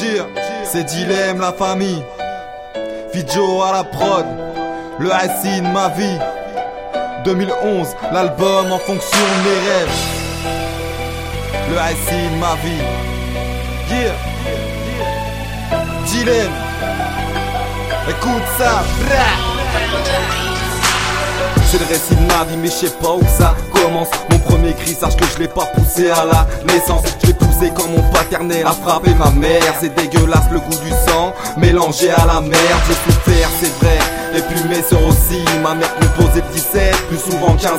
C'est Dilemme la famille, Fidjo à la prod, le Racine ma vie. 2011, l'album en fonction de mes rêves. Le Racine ma vie. Dilemme, écoute ça. C'est le récit de ma vie mais je sais pas où ça commence. Mon premier cri, sache que je l'ai pas poussé à la naissance. Je l'ai poussé quand mon paternel a frappé ma mère. C'est dégueulasse le goût du sang mélangé à la merde. J'ai souffert c'est vrai, et puis mes sœurs aussi. Ma mère composait 17, plus souvent 15-06.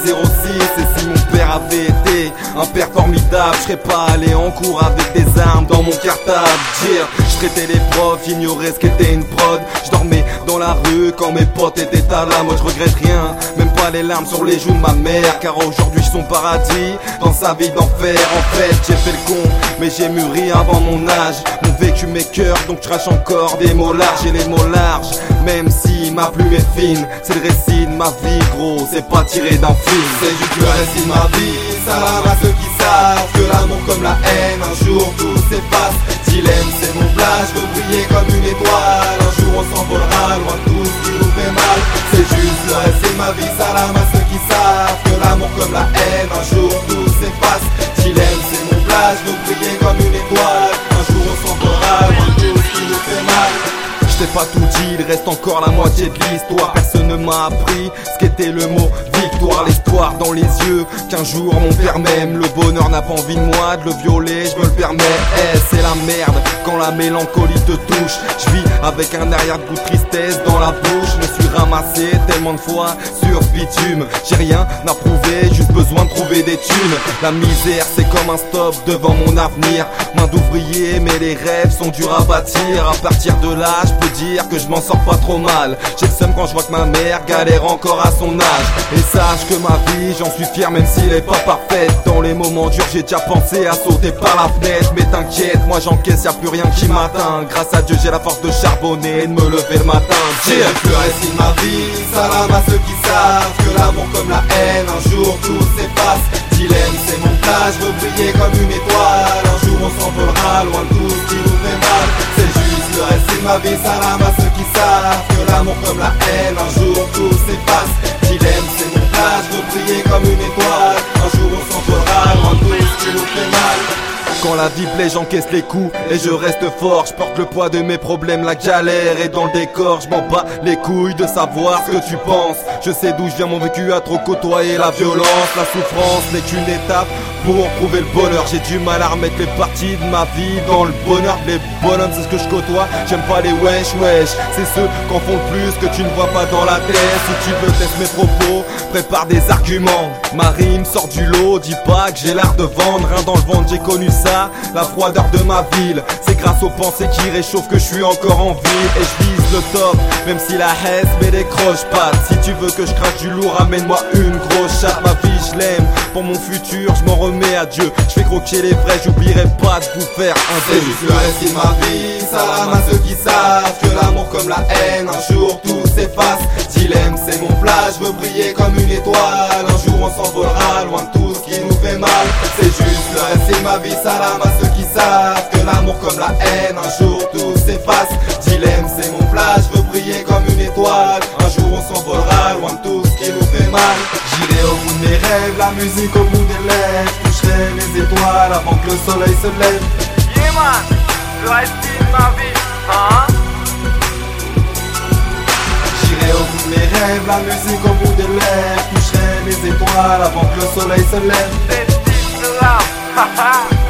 Et si mon père avait été un père formidable, je serais pas allé en cours avec des armes dans mon cartable. Je traitais les profs, j'ignorais ce qu'était une prod. Je dormais dans la rue quand mes potes étaient à la mode. Je regrette rien, même pas les larmes sur les joues de ma mère, car aujourd'hui je son paradis dans sa vie d'enfer. En fait j'ai fait le con, mais j'ai mûri avant mon âge. Mon vécu m'écœure, donc je crache encore des mots larges. Et les mots larges, même si ma plume est fine, c'est le récit de ma vie gros, c'est pas tiré d'un film. C'est juste le récit de ma vie, salam à ceux qui savent que l'amour comme la haine, un jour tout s'efface. Dilemme c'est mon plat, je veux briller comme une étoile. Un jour on s'envolera loin de tout ce qui nous fait mal. C'est juste le récit de ma vie, salam à ceux qui savent que l'amour comme la haine, un jour tout s'efface. Dilemme c'est mon plat, je veux briller comme une étoile. Un jour on s'envolera loin de tout ce qui nous fait mal. Je t'ai pas tout dit, il reste encore la moitié de l'histoire. Personne ne m'a appris ce qu'était le mot victoire. L'espoir dans les yeux qu'un jour mon père m'aime. Le bonheur n'a pas envie de moi, de le violer, je me le permets. C'est la merde quand la mélancolie te touche. Je vis avec un arrière-goût de tristesse dans la bouche. Je me suis ramassé tellement de fois sur bitume. J'ai rien à prouver, juste besoin de trouver des thunes. La misère c'est comme un stop devant mon avenir. Main d'ouvrier mais les rêves sont durs à bâtir. À partir de là je peux dire que je m'en sors pas trop mal. J'ai le seum quand je vois que ma mère galère encore à son âge. Et sache que ma vie j'en suis fier même s'il est pas parfaite. Dans les moments durs j'ai déjà pensé à sauter par la fenêtre. Mais t'inquiète moi j'encaisse, y'a plus rien qui m'atteint. Grâce à Dieu j'ai la force de charbonner et de me lever le matin. J'ai le récit de ma vie, salam à ceux qui savent que l'amour comme la haine, un jour tout s'efface. Dilemme c'est mon plat, je veux briller comme une étoile. Un jour on s'envolera loin de tout ce qui nous fait mal. C'est juste le récit de ma vie, salam à ceux qui savent que l'amour comme la haine, un jour tout s'efface. Dilemme c'est mon plat, je veux briller comme une étoile. Un jour on s'envolera loin de tout ce qui nous fait mal. Quand la vie plaît j'encaisse les coups et je reste fort. Je porte le poids de mes problèmes, la galère est dans le décor. Je m'en bats les couilles de savoir ce que tu penses. Je sais d'où je viens, mon vécu a trop côtoyé la violence. La souffrance n'est qu'une étape pour prouver le bonheur. J'ai du mal à remettre les parties de ma vie dans le bonheur. Les bonhommes c'est ce que je côtoie, j'aime pas les wesh wesh. C'est ceux qu'en font le plus que tu ne vois pas dans la tête. Si tu veux tester mes propos, prépare des arguments. Ma rime sort du lot, dis pas que j'ai l'art de vendre. Rien dans le ventre j'ai connu ça, la froideur de ma ville. C'est grâce aux pensées qui réchauffent que je suis encore en vie. Et je vise le top, même si la haine me décroche pas. Si tu veux que je crache du lourd, amène-moi une grosse chatte. Ma vie je l'aime, pour mon futur je m'en remets à Dieu. Je fais croquer les vrais, j'oublierai pas de vous faire un c'est juste le récit de ma vie, salam à ceux qui savent que l'amour comme la haine, un jour tout s'efface. Dilemme c'est mon plat, je veux briller comme une étoile. Un jour on s'envolera loin de tout ce qui nous fait mal. C'est juste le récit de ma vie, salam à ceux qui savent que l'amour comme la haine, un jour tout s'efface. Dilemme c'est mon plat, je veux briller comme une étoile. Un jour on s'envolera loin de tout ce qui nous fait mal. J'irai au bout de mes rêves, la musique au bout des lèvres. Toucherai les étoiles avant que le soleil se lève. Yeah man, le récit de ma vie, hein? J'irai au bout de mes rêves, la musique au bout des lèvres. Toucherai les étoiles avant que le soleil se lève. C'est le style de l'âme, haha.